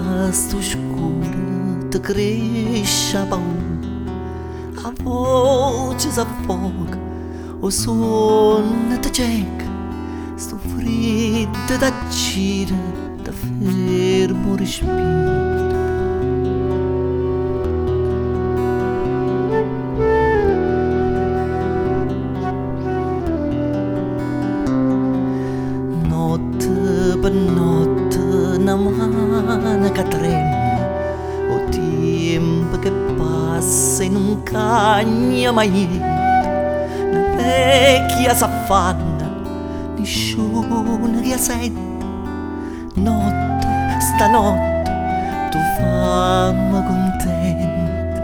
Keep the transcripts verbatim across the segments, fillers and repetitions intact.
sto scuro ti cresce a paura, a voce s'affoga, o sonno ti cieca, sto freddo t'accira, ti fermo respiro. Notte per notte una mano che trema, o tempo che passa in un cagno mai niente, una vecchia s'affanna, nessuno che sente. Notte, stanotte, tu fammi contenta.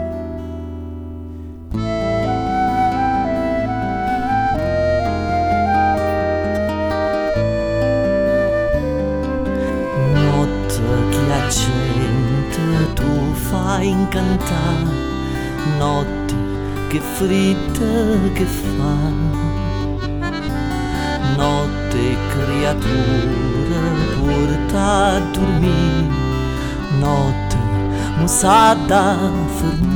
Che la gente tu fai incantare, notti che fritte che fanno, notte creatura porta a dormire, notte musata fermare.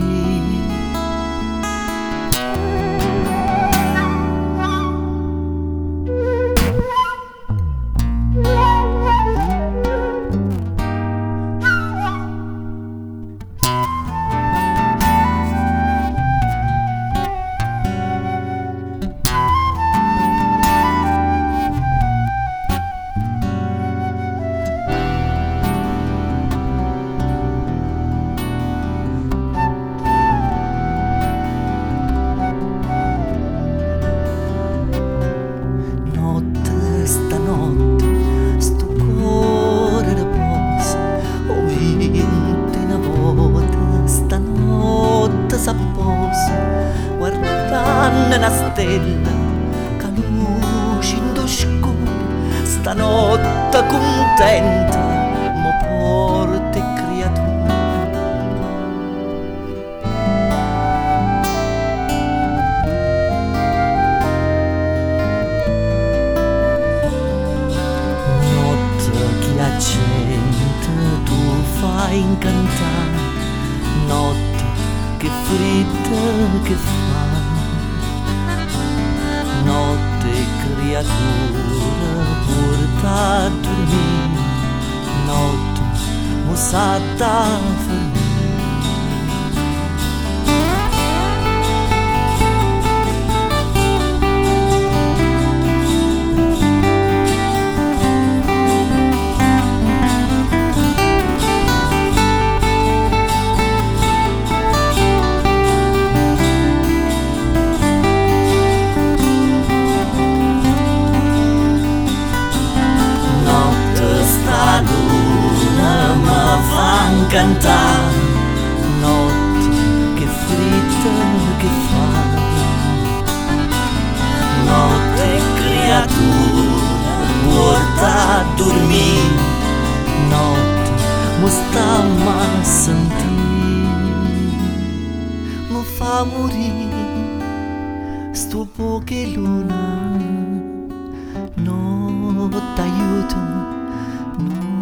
Stanotte sto cuore riposa, ho vinto una volta, stanotte s'apposa, guardando una stella che luce in do scuro, stanotte contenta mo porta e creatura. La gente tu fai incantare, notte che fritte che fa, notte creatura porta a dormire, notte musata fermare. Cantare, notte che fritta che fa, notte creatura porta a dormire, notte mo sta a sentire, mi fa morire sto poche luna, notte aiuto, no.